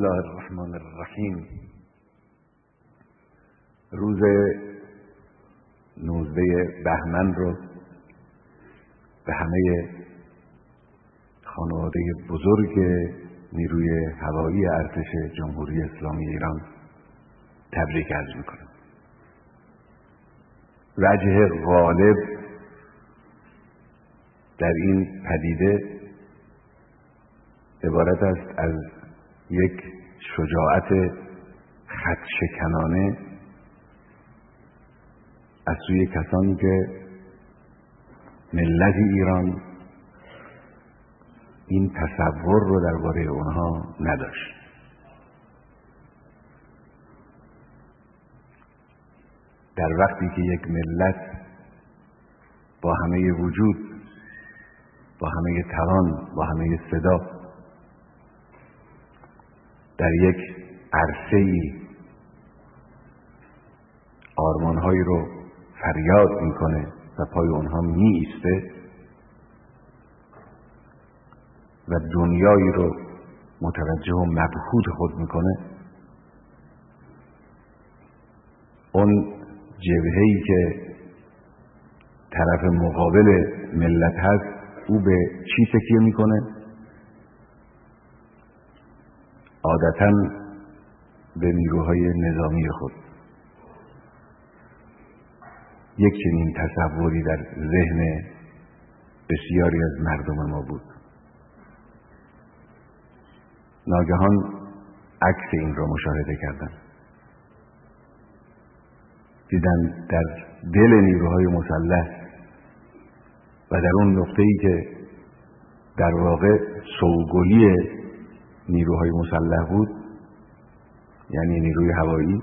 الله الرحمن الرحیم. روز 19 بهمن رو به همه خانواده بزرگ نیروی هوایی ارتش جمهوری اسلامی ایران تبریک عرض میکنم. وجه غالب در این پدیده عبارت است از یک شجاعت خطشکنانه از سوی کسانی که ملت ایران این تصور رو درباره اونها نداشت. در وقتی که یک ملت با همه وجود، با همه توان، با همه صدا در یک عرصه‌ای آرمان‌هایی رو فریاد میکنه و پای اونها میایسته و دنیایی رو متوجه و مبهوت خود میکنه، اون جبهه‌ای که طرف مقابل ملت هست او به چی تکیه میکنه؟ عادتاً به نیروهای نظامی خود. یک چنین تصوری در ذهن بسیاری از مردم ما بود. ناگهان عکس این را مشاهده کردم. دیدن در دل نیروهای مسلح و در اون نقطه‌ای که در واقع سوگلی نیروهای مسلح بود، یعنی نیروی هوایی،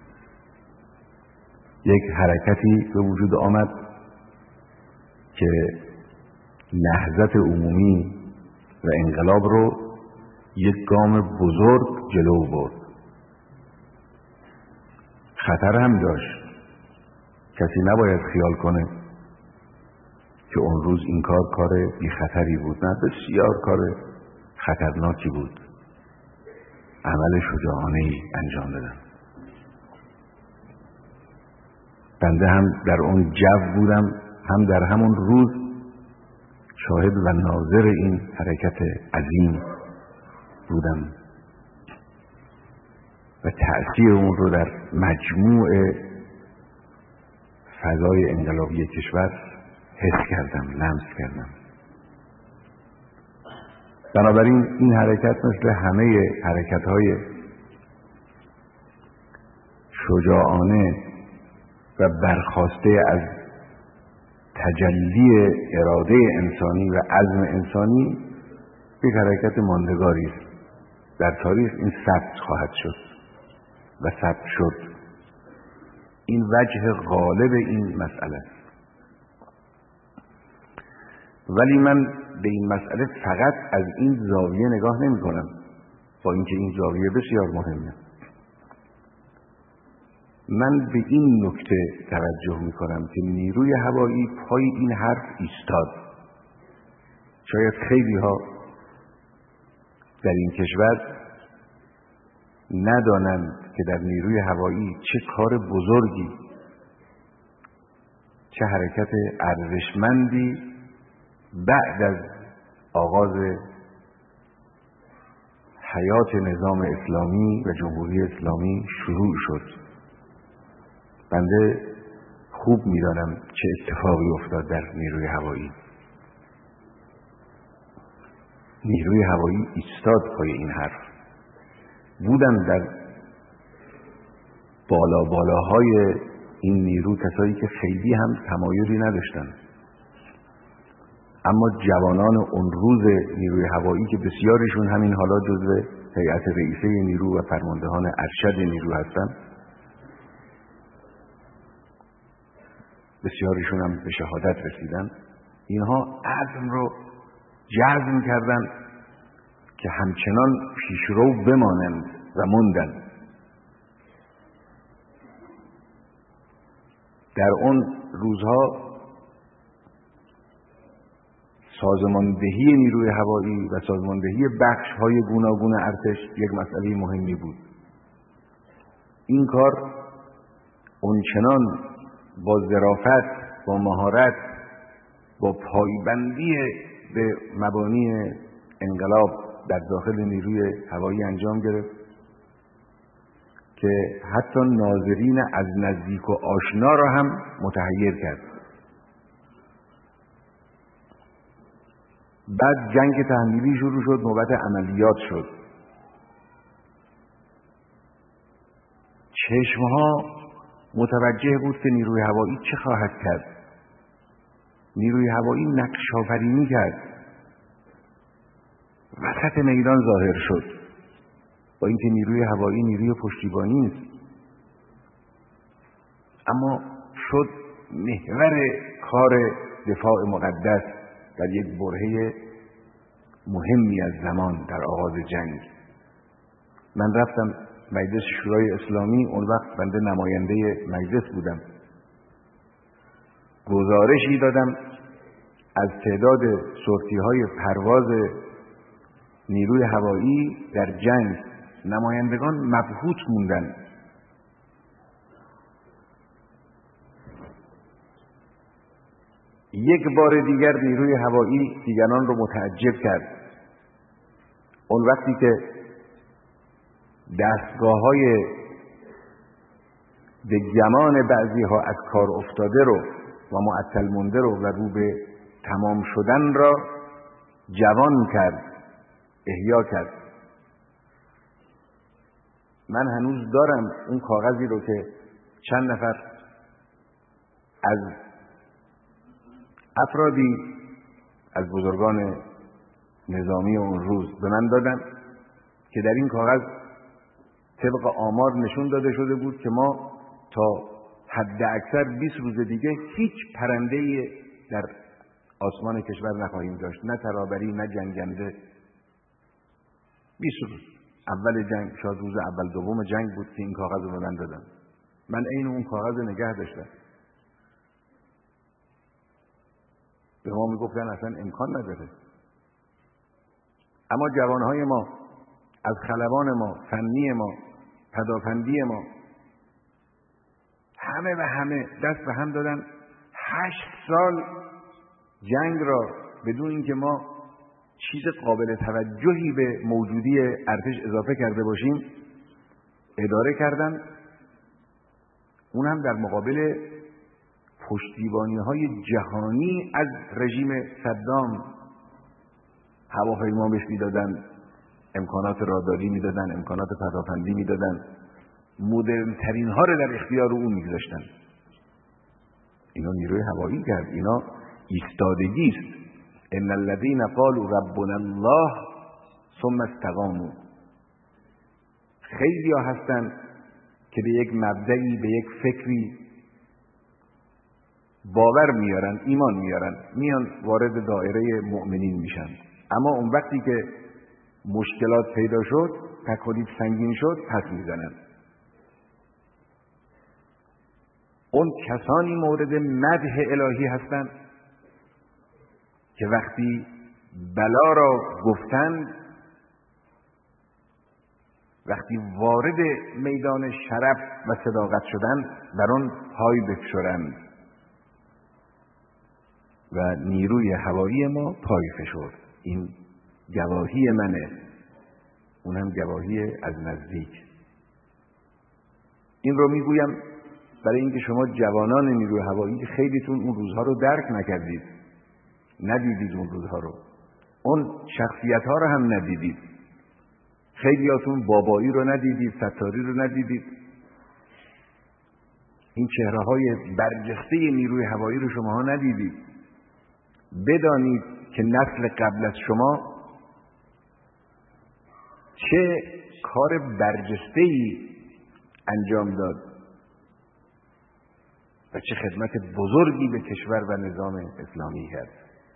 یک حرکتی به وجود آمد که نهضت عمومی و انقلاب رو یک گام بزرگ جلو برد. خطر هم داشت. کسی نباید خیال کنه که اون روز این کار بی خطری بود. نه، بسیار کار خطرناکی بود. عمل شجاعانه‌ای انجام دادن. بنده هم در اون جو بودم، هم در همون روز شاهد و ناظر این حرکت عظیم بودم و تأثیر اون رو در مجموع فضای انقلابی کشور حس کردم، لمس کردم. بنابراین این حرکت مثل همه حرکت‌های شجاعانه و برخاسته از تجلی اراده انسانی و عزم انسانی یک حرکت ماندگاری است. در تاریخ این ثبت خواهد شد و ثبت شد. این وجه غالب این مسئله است. ولی من به این مسئله فقط از این زاویه نگاه نمی کنم، با اینکه این زاویه بسیار مهمه. من به این نکته توجه می کنم که نیروی هوایی پای این حرف ایستاد. شاید خیلی ها در این کشور ندانند که در نیروی هوایی چه کار بزرگی، چه حرکت ارزشمندی بعد از آغاز حیات نظام اسلامی و جمهوری اسلامی شروع شد. بنده خوب می‌دانم چه اتفاقی افتاد در نیروی هوایی. نیروی هوایی ایستاد پای این حرف. بودن در بالاهای این نیرو کسایی که خیلی هم تمایلی نداشتن، اما جوانان اون روز نیروی هوایی که بسیارشون همین حالا جزو هیئت رئیسه نیرو و فرماندهان ارشد نیرو هستن، بسیارشون هم به شهادت رسیدن. اینها عزم رو جزم کردن که همچنان پیشرو بمانند و موندن. در اون روزها سازماندهی نیروی هوایی و سازماندهی بخش‌های گوناگون ارتش یک مسئله مهمی بود. این کار اونچنان با ظرافت، با مهارت، با پایبندی به مبانی انقلاب در داخل نیروی هوایی انجام گرفت که حتی ناظرین از نزدیک و آشنا را هم متحیر کرد. بعد جنگ تحمیلی شروع شد، نوبت عملیات شد. چشمها متوجه بود که نیروی هوایی چه خواهد کرد. نیروی هوایی نقش آفرینی کرد، وسط میدان ظاهر شد، با اینکه نیروی هوایی نیروی پشتیبانی است، اما شد محور کار دفاع مقدس در یک برهه مهمی از زمان در آغاز جنگ. من رفتم مجلس شورای اسلامی، اون وقت بنده نماینده مجلس بودم، گزارشی دادم از تعداد سورتی‌های پرواز نیروی هوایی در جنگ. نمایندگان مبهوت موندن. یک بار دیگر نیروی هوایی دیگران رو متعجب کرد. اون وقتی که دستگاه‌های به گمان بعضی‌ها از کار افتاده رو و معطل مونده رو به تمام شدن را جوان کرد، احیا کرد. من هنوز دارم اون کاغذی رو که چند نفر از افرادی از بزرگان نظامی اون روز به من دادن که در این کاغذ طبق آمار نشون داده شده بود که ما تا حد اکثر 20 روز دیگه هیچ پرنده‌ای در آسمان کشور نخواهیم داشت، نه ترابری نه جنگنده. 20 روز اول جنگ، شاید روز اول دوم جنگ بود که این کاغذ رو به من دادن. من عین اون کاغذ نگه داشتم. به ما میگفتن اصلا امکان نداره. اما جوانهای ما از خلبان ما، فنی ما، پدافندی ما، همه و همه دست به هم دادن. 8 سال جنگ را بدون اینکه ما چیز قابل توجهی به موجودی ارتش اضافه کرده باشیم اداره کردن، اون هم در مقابل پشتیبانی‌های جهانی از رژیم صدام. هواپیما بهش میدادن، امکانات راداری میدادن، امکانات پدافندی میدادن، مدرن ترین ها رو در اختیار اون میگذاشتن. اینا نیروی هوایی کرد. اینا ایستادگی است. ان الذين قالوا ربنا الله ثم استقاموا. خیلی ها هستن که به یک مبدئی، به یک فکری باور میارن، ایمان میارن، میان وارد دایره مؤمنین میشن، اما اون وقتی که مشکلات پیدا شد، تکالیف سنگین شد، پس میزنن. اون کسانی مورد مدح الهی هستند که وقتی بلا را گفتند، وقتی وارد میدان شرف و صداقت شدند، بر آن پای بفشارند و نیروی هوایی ما پای فشرد. این گواهی منه، اونم گواهی از نزدیک. این رو میگویم برای اینکه شما جوانان نیروی هوایی خیلیتون اون روزها رو درک نکردید، ندیدید اون روزها رو، اون شخصیت ها رو هم ندیدید. خیلیاتون بابایی رو ندیدید، ستاری رو ندیدید. این چهره های برجسته نیروی هوایی رو شما ها ندیدید. بدانید که نسل قبل از شما چه کار برجسته‌ای انجام داد و چه خدمت بزرگی به کشور و نظام اسلامی کرد.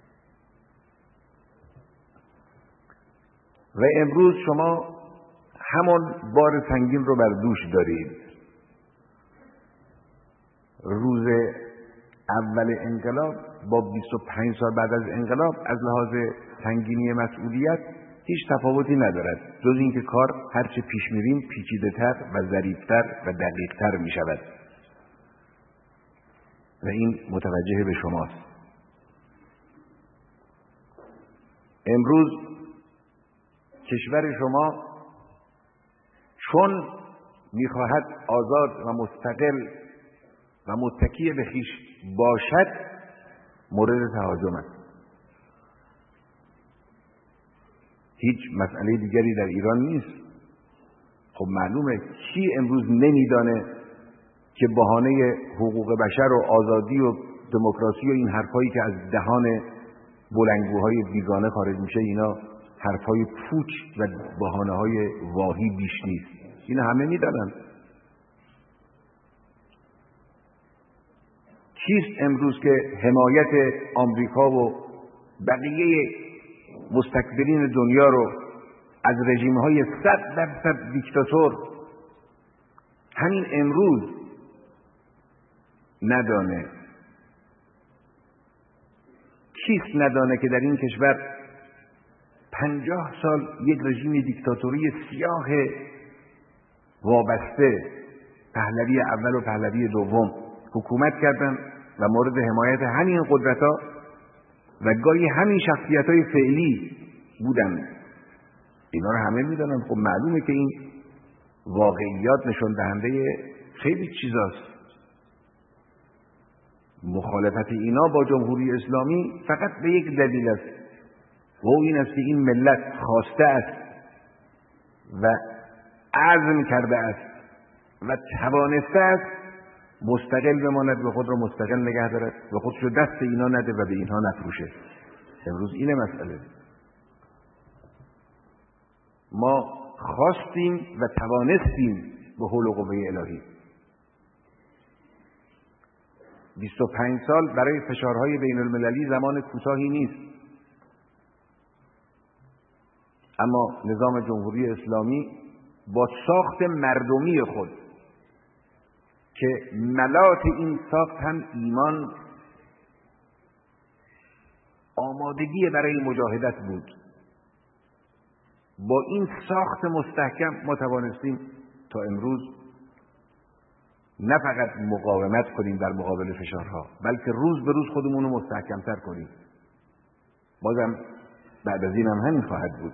و امروز شما همان بار سنگین رو بر دوش دارید. روز اول انقلاب با 25 سال بعد از انقلاب از لحاظ سنگینی مسئولیت هیچ تفاوتی ندارد، جز اینکه کار هرچه پیش میریم پیچیده‌تر و ظریف‌تر و دقیق‌تر می‌شود و این متوجه به شماست. امروز کشور شما چون می‌خواهد آزاد و مستقل و متکی به خویش باشد مورد تهاجم است. هیچ مسئله دیگری در ایران نیست. خب معلومه کی امروز نمیدانه که بهانه حقوق بشر و آزادی و دموکراسی و این حرفایی که از دهان بلندگوهای بیگانه خارج میشه اینا حرفای پوچ و بهانه‌های واهی بیش نیست. اینا همه میدانن. کیست امروز که حمایت آمریکا و بقیه مستکبرین دنیا رو از رژیم‌های 100% دیکتاتور همین امروز ندانه؟ کیست ندانه که در این کشور 50 سال یک رژیم دیکتاتوری سیاه وابسته، پهلوی اول و پهلوی دوم حکومت کردن و مورد حمایت همین قدرت‌ها و گاهی همین شخصیت‌های فعلی بودن. اینا رو همه می‌دونن. خب معلومه که این واقعیات نشون دهنده خیلی چیزاست. مخالفت اینا با جمهوری اسلامی فقط به یک دلیل است و این است که این ملت خواسته است و عزم کرده است و توانسته است مستقل بماند و خود را مستقل نگه دارد و خودش رو دست اینا نده و به اینها نفروشه. امروز اینه مسئله. ما خواستیم و توانستیم به حول و قوه الهی. 25 سال برای فشارهای بین المللی زمان کوتاهی نیست، اما نظام جمهوری اسلامی با ساخت مردمی خود که ملات این ساخت هم ایمان، آمادگی برای مجاهدت بود، با این ساخت مستحکم ما توانستیم تا امروز نه فقط مقاومت کنیم در مقابل فشارها، بلکه روز به روز خودمون رو مستحکمتر کنیم. بازم بعد از این هم همین خواهد بود.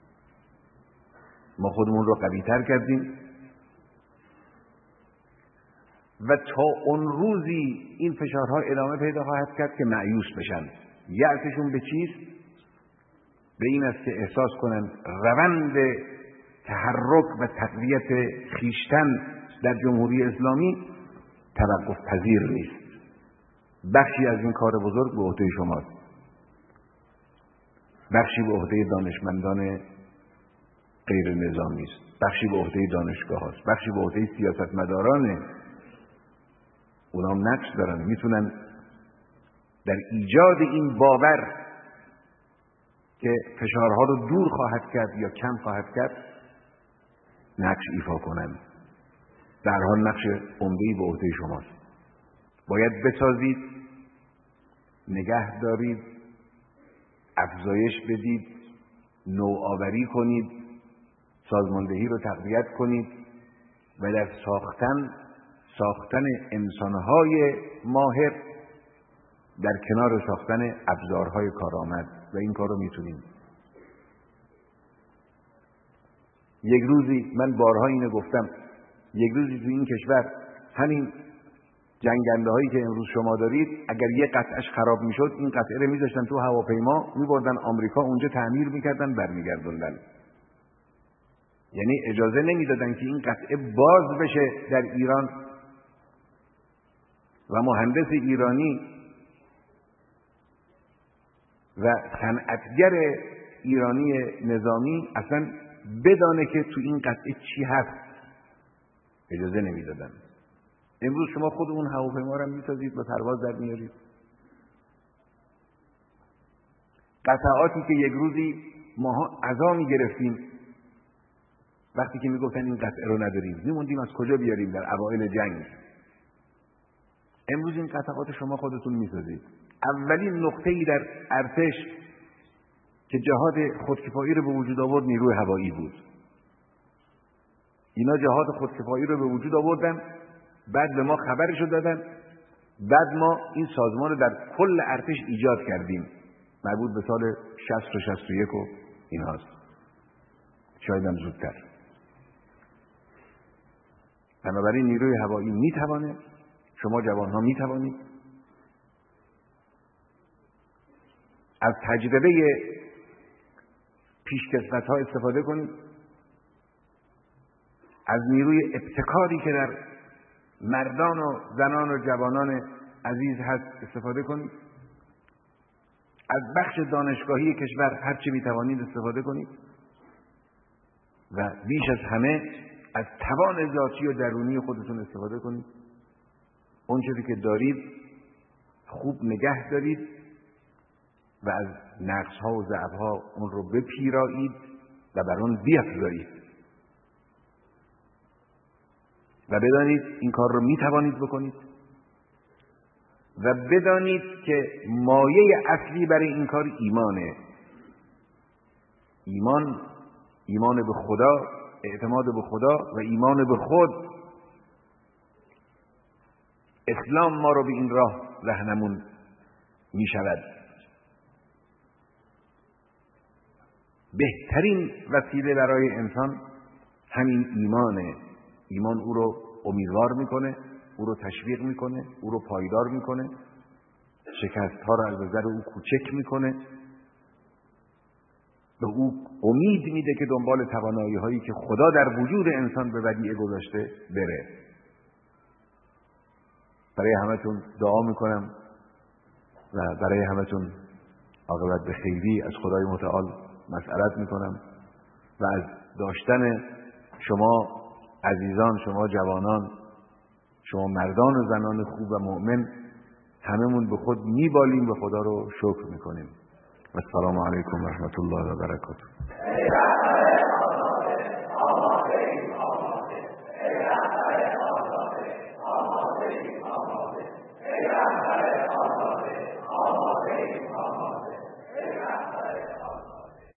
ما خودمون رو قوی‌تر کردیم و تا اون روزی این فشارها ادامه پیدا خواهد کرد که مایوس بشن. یأسشون به چیست؟ به این است که احساس کنند روند تحرک و تقویت خویشتن در جمهوری اسلامی توقف پذیر نیست. بخشی از این کار بزرگ به عهده شماست، بخشی به عهده دانشمندان غیر نظامی است، بخشی به عهده دانشگاه است، بخشی به عهده سیاستمدارانه. اونا هم نقش دارن، میتونن در ایجاد این باور که فشارها رو دور خواهد کرد یا کم خواهد کرد نقش ایفا کنند. در حال نقش عمده‌ای به عهده شماست. باید بسازید، نگه دارید، افزایش بدید، نوآوری کنید، سازماندهی رو تقویت کنید و در ساختن انسانهای ماهر در کنار ساختن ابزارهای کارآمد و این کار رو میتونیم. یک روزی من بارها اینو گفتم، یک روزی تو این کشور همین جنگنده هایی که امروز شما دارید اگر یک قطعش خراب میشد این قطعه رو میذاشتن تو هواپیما میبردن آمریکا، اونجا تعمیر میکردن برمیگردوندن. یعنی اجازه نمیدادن که این قطعه باز بشه در ایران و مهندس ایرانی و صنعتگر ایرانی نظامی اصلا بدانه که تو این قطعه چی هست. اجازه نمیدادن. امروز شما خود اون هواپیما رو میسازید و پرواز در میارید. قطعاتی که یک روزی ماها عزا میگرفتیم وقتی که میگفتن این قطعه رو نداریم، میموندیم از کجا بیاریم در اوایل جنگ. امروز این قطعات شما خودتون میسازید. اولین نقطه‌ای در ارتش که جهاد خودکفایی رو به وجود آورد نیروی هوایی بود. اینا جهاد خودکفایی رو به وجود آوردن، بعد به ما خبرشو دادن، بعد ما این سازمان رو در کل ارتش ایجاد کردیم. مربوط به سال 60 و 61 و این هاست، شاید هم زودتر. بنابراین نیروی هوایی میتوانه، شما جوانها میتوانید از تجربه پیشکسوت‌ها استفاده کنید، از نیروی ابتکاری که در مردان و زنان و جوانان عزیز هست استفاده کنید، از بخش دانشگاهی کشور هر چه میتوانید استفاده کنید و بیش از همه از توان ذاتی و درونی خودتون استفاده کنید. اون چیزی که دارید خوب نگه دارید و از نقص‌ها و ضعف‌ها اون رو بپیرایید و بر اون بیفزایید و بدانید این کار رو میتوانید بکنید و بدانید که مایه اصلی برای این کار ایمانه. ایمان به خدا، اعتماد به خدا و ایمان به خود. اسلام ما رو به این راه راهنمون می شود. بهترین وسیله برای انسان همین ایمانه. ایمان او رو امیدوار میکنه، او رو تشویق میکنه، او رو پایدار میکنه، شکست‌ها رو از نظر او کوچک میکنه، به او امید میده که دنبال توانایی‌هایی که خدا در وجود انسان به ودیعه گذاشته بره. برای همتون دعا میکنم و برای همتون عاقبت به خیری از خدای متعال مسئلت میکنم و از داشتن شما عزیزان، شما جوانان، شما مردان و زنان خوب و مؤمن هممون به خود میبالیم و خدا رو شکر میکنیم. و السلام علیکم و رحمت الله و برکاته.